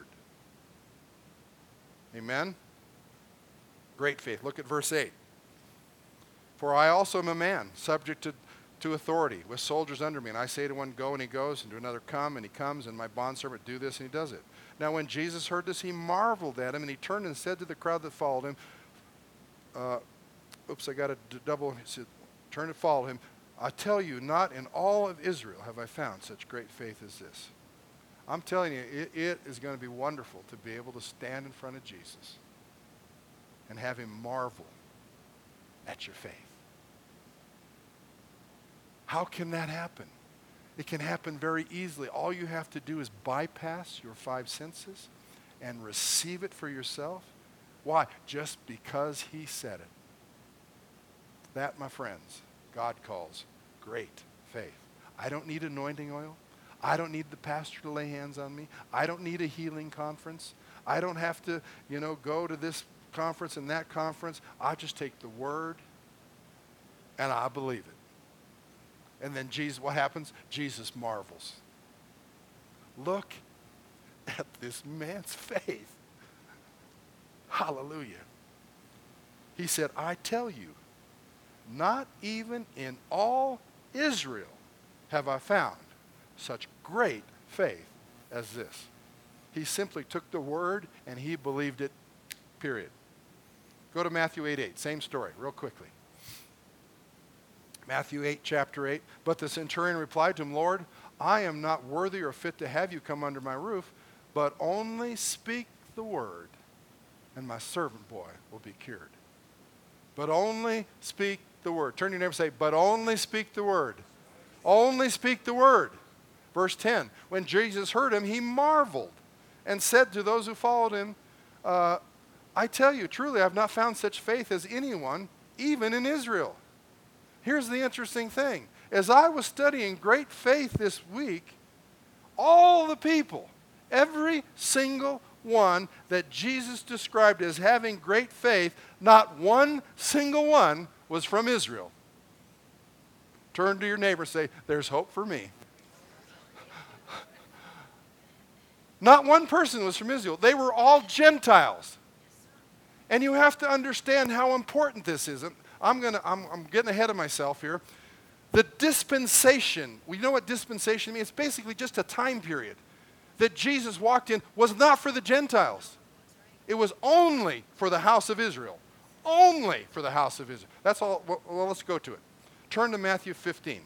Amen? Great faith. Look at verse 8. For I also am a man, subject to authority, with soldiers under me. And I say to one, go, and he goes, and to another, come, and he comes, and my bondservant, do this, and he does it. Now when Jesus heard this, he marveled at him, and he turned and said to the crowd that followed him, turn and follow him. I tell you, not in all of Israel have I found such great faith as this. I'm telling you, it is going to be wonderful to be able to stand in front of Jesus and have him marvel at your faith. How can that happen? It can happen very easily. All you have to do is bypass your five senses and receive it for yourself. Why? Just because he said it. That, my friends, God calls great faith. I don't need anointing oil. I don't need the pastor to lay hands on me. I don't need a healing conference. I don't have to, go to this conference and that conference. I just take the word and I believe it. And then Jesus, what happens? Jesus marvels. Look at this man's faith. Hallelujah. He said, I tell you, not even in all Israel have I found such great faith as this. He simply took the word and he believed it, period. Go to Matthew 8:8, same story, real quickly. Matthew 8, chapter 8. But the centurion replied to him, Lord, I am not worthy or fit to have you come under my roof, but only speak the word, and my servant boy will be cured. But only speak the word. Turn to your neighbor and say, but only speak the word. Only speak the word. Verse 10, when Jesus heard him, he marveled and said to those who followed him, I tell you, truly, I have not found such faith as anyone, even in Israel. Here's the interesting thing. As I was studying great faith this week, all the people, every single one that Jesus described as having great faith, not one single one was from Israel. Turn to your neighbor and say, there's hope for me. Not one person was from Israel. They were all Gentiles. And you have to understand how important this is. I'm getting ahead of myself here. The dispensation, we know what dispensation means. It's basically just a time period that Jesus walked in was not for the Gentiles. It was only for the house of Israel. Only for the house of Israel. That's all. Well, let's go to it. Turn to Matthew 15.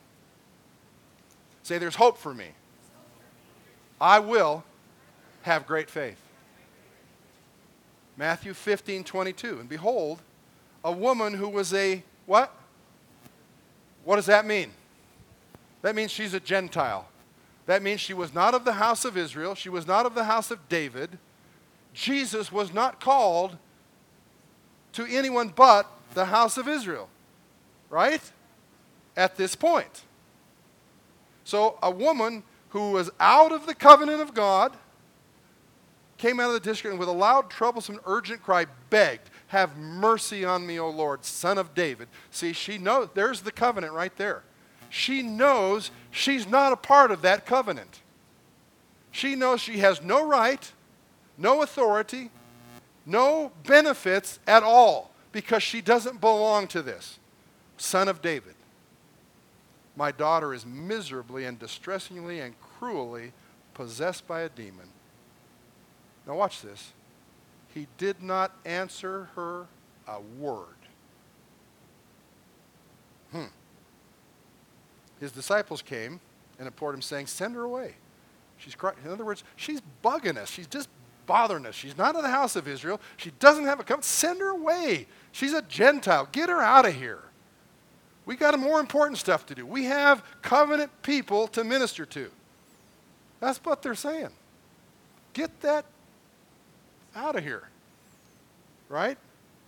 Say, there's hope for me. I will have great faith. Matthew 15:22. And behold, a woman who was a what? What does that mean? That means she's a Gentile. That means she was not of the house of Israel. She was not of the house of David. Jesus was not called to anyone but the house of Israel. Right? At this point. So a woman who was out of the covenant of God came out of the district and with a loud, troublesome, urgent cry begged, have mercy on me, O Lord, Son of David. See, she knows, there's the covenant right there. She knows she's not a part of that covenant. She knows she has no right, no authority, no benefits at all because she doesn't belong to this. Son of David. My daughter is miserably and distressingly and cruelly possessed by a demon. Now watch this. He did not answer her a word. His disciples came and implored him, saying, send her away. She's crying. In other words, she's bugging us. She's just bothering us. She's not in the house of Israel. She doesn't have a covenant. Send her away. She's a Gentile. Get her out of here. We got more important stuff to do. We have covenant people to minister to. That's what they're saying. Get that out of here. Right?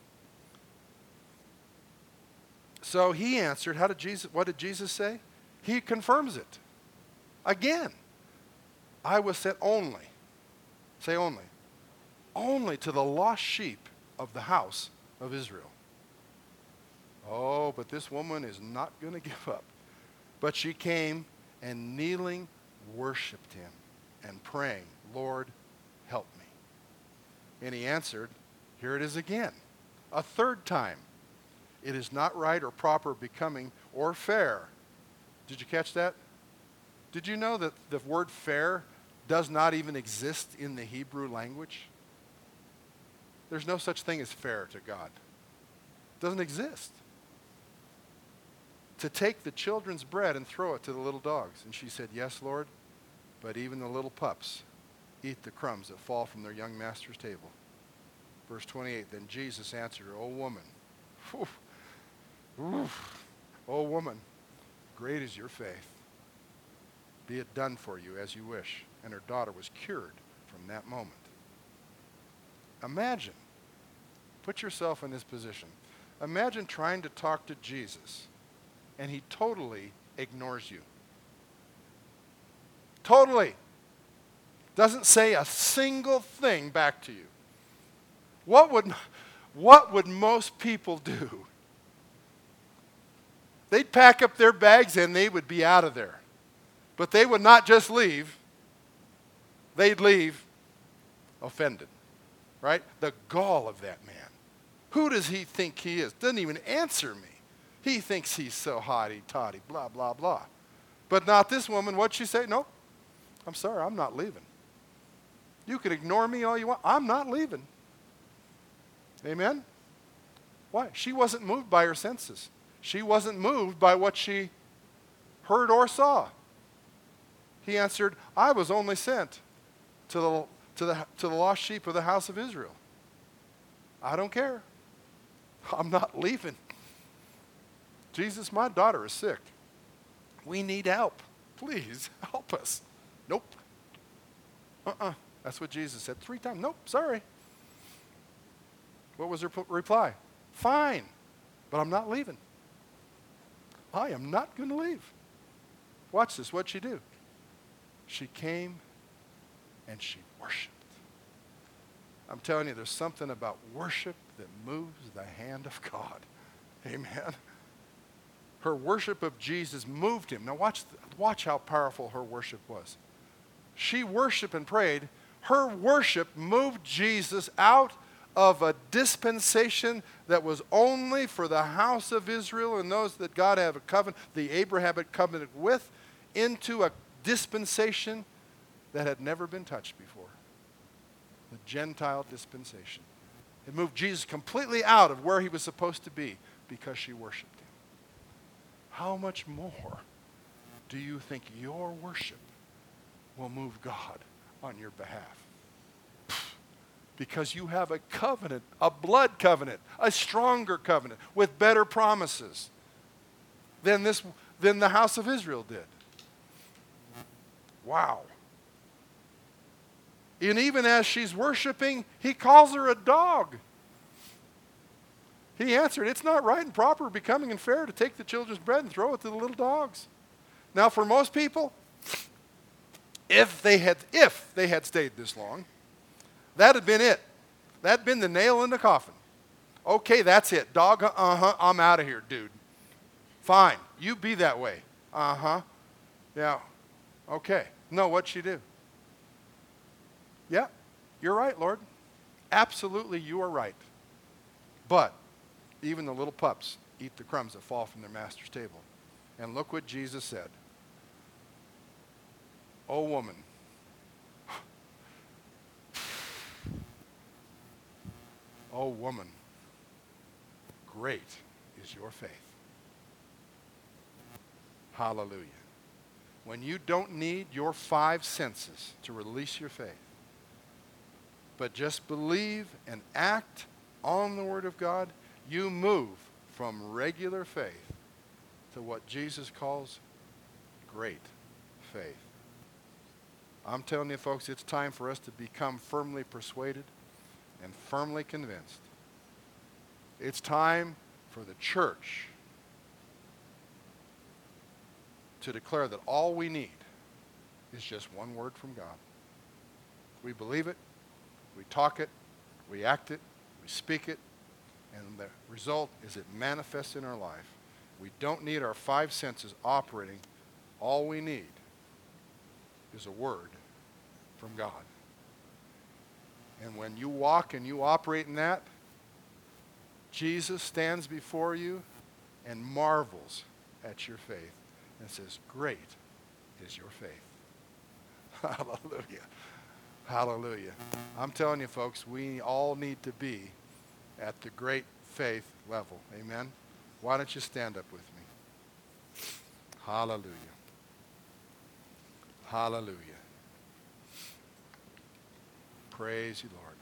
So he answered, what did Jesus say? He confirms it. Again, I was sent only, say only to the lost sheep of the house of Israel. Oh, but this woman is not going to give up. But she came and kneeling worshiped him and praying, Lord, help me. And he answered, here it is again, a third time. It is not right or proper, becoming, or fair. Did you catch that? Did you know that the word fair does not even exist in the Hebrew language? There's no such thing as fair to God. It doesn't exist. to take the children's bread and throw it to the little dogs? And she said, yes, Lord, but even the little pups eat the crumbs that fall from their young master's table. Verse 28, then Jesus answered her, O woman, O woman, great is your faith. Be it done for you as you wish. And her daughter was cured from that moment. Imagine, put yourself in this position. Imagine trying to talk to Jesus, and he totally ignores you. Totally. Doesn't say a single thing back to you. What would most people do? They'd pack up their bags and they would be out of there. But they would not just leave. They'd leave offended. Right? The gall of that man. Who does he think he is? Doesn't even answer me. He thinks he's so hotty-toddy, blah, blah, blah. But not this woman. What'd she say? No, I'm sorry, I'm not leaving. You can ignore me all you want. I'm not leaving. Amen? Why? She wasn't moved by her senses. She wasn't moved by what she heard or saw. He answered, I was only sent to the lost sheep of the house of Israel. I don't care. I'm not leaving. Jesus, my daughter is sick. We need help. Please help us. Nope. That's what Jesus said 3 times. Nope, sorry. What was her reply? Fine, but I'm not leaving. I am not going to leave. Watch this. What'd she do? She came and she worshiped. I'm telling you, there's something about worship that moves the hand of God. Amen. Her worship of Jesus moved him. Now watch how powerful her worship was. She worshiped and prayed. Her worship moved Jesus out of a dispensation that was only for the house of Israel and those that God had a covenant, the Abrahamic covenant with, into a dispensation that had never been touched before. The Gentile dispensation. It moved Jesus completely out of where he was supposed to be because she worshiped him. How much more do you think your worship will move God on your behalf? Because you have a covenant, a blood covenant, a stronger covenant with better promises than the house of Israel did. Wow. And even as she's worshiping, he calls her a dog. He answered, it's not right and proper, becoming and fair to take the children's bread and throw it to the little dogs. Now for most people, if they had stayed this long, that had been it. That had been the nail in the coffin. Okay, that's it. Dog, I'm out of here, dude. Fine, you be that way. Yeah, okay. No, what'd she do? Yeah, you're right, Lord. Absolutely, you are right. But even the little pups eat the crumbs that fall from their master's table. And look what Jesus said. O woman, O woman, great is your faith. Hallelujah. When you don't need your 5 senses to release your faith, but just believe and act on the Word of God, you move from regular faith to what Jesus calls great faith. I'm telling you, folks, it's time for us to become firmly persuaded and firmly convinced. It's time for the church to declare that all we need is just one word from God. We believe it, we talk it, we act it, we speak it, and the result is it manifests in our life. We don't need our 5 senses operating. All we need is a word from God. And when you walk and you operate in that, Jesus stands before you and marvels at your faith and says, great is your faith. Hallelujah. Hallelujah. I'm telling you, folks, we all need to be at the great faith level. Amen? Why don't you stand up with me? Hallelujah. Hallelujah. Praise you, Lord.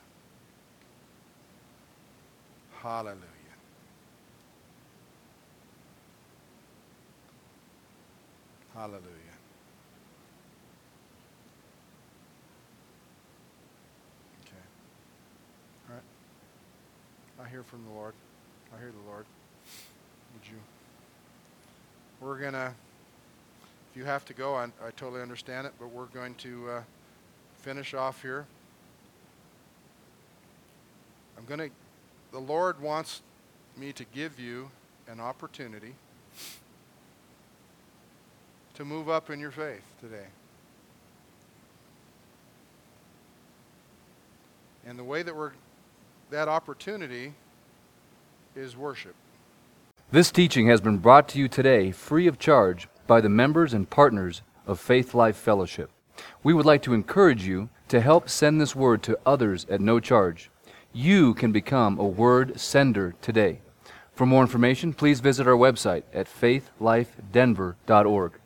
Hallelujah. Hallelujah. Okay. All right. I hear from the Lord. I hear the Lord. Would you? We're going to, if you have to go, I totally understand it, but we're going to finish off here. The Lord wants me to give you an opportunity to move up in your faith today. And the way that opportunity is worship. This teaching has been brought to you today free of charge by the members and partners of Faith Life Fellowship. We would like to encourage you to help send this word to others at no charge. You can become a word sender today. For more information, please visit our website at faithlifedenver.org.